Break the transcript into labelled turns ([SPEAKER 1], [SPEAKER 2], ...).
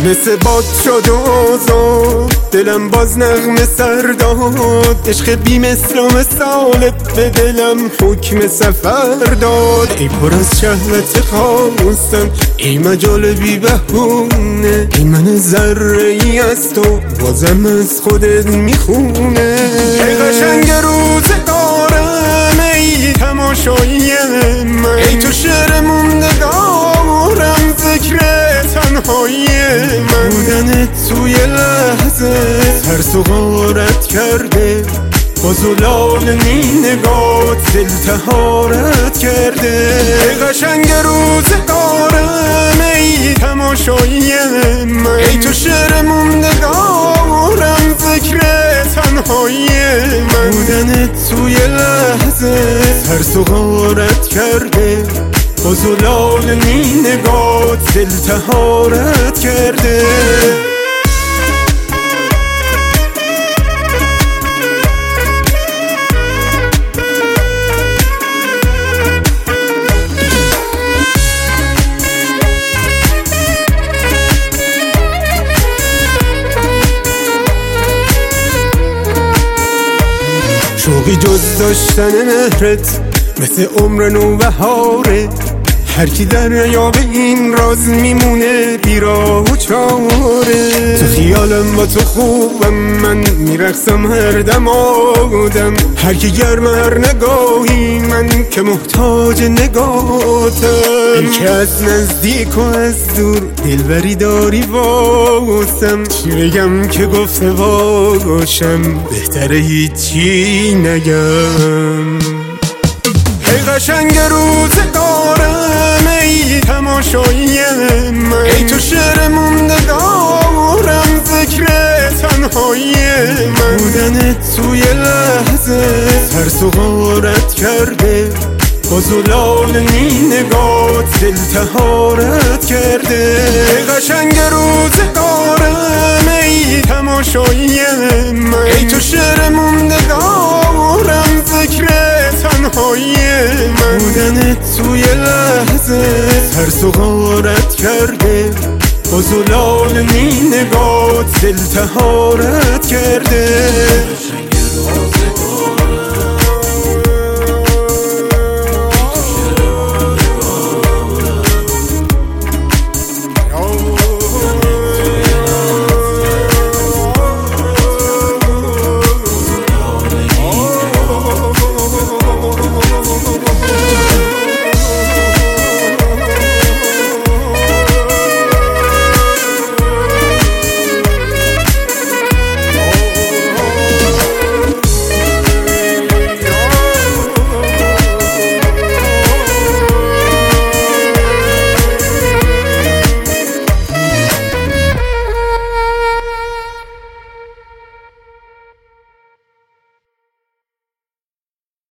[SPEAKER 1] مثل باد شد و آزاد، دلم باز نغمه سر داد. عشق بی مثل و مثال به دلم حکم سفر داد. ای پر از شهوت خواستن، ای مجال بی بهونه، ای من ذره ای از تو بازم از خودت میخونه. ای قشنگ روزگارم، ای تماشایی من، ای تو شعر موندگارم، ذکر تنهایی من. بودن توی لحظه ترس و غارت کرده، با زلال نگات دل طهارت کرده. ای قشنگ روزگارم، ای تماشایی من، ای تو شعر موندگارم، ذکر تنهایی من. بودن توی لحظه ترس و غارت کرده، با زلال نگات دل طهارت کرده. شوقی جز داشتن مهرت مثل عمر نوبهاره، هر کی در نیابه این راز میمونه بیراه و چاره. تو خیالم با تو خوبم، من میرقصم هر دم آدم، هر کی گرم هر نگاهی، من که محتاج نگاتم. این که از نزدیک و از دور دلبری داری واسم، چی بگم که گفته باشم، بهتره هیچی نگم. ای قشنگ روزگارم، ای تماشایی من، ای تو شعر موندگارم، ذکر تنهایی من. بودن توی لحظه ترس و غارت کرده، با زلال نگات دل طهارت کرده. ای قشنگ روزگارم، ای تماشایی من، ای تو شعر موندگارم، ذکر تنهایی من. بودن توی لحظه ترس و غارت کرده، با زلال نگات دل طهارت کرده.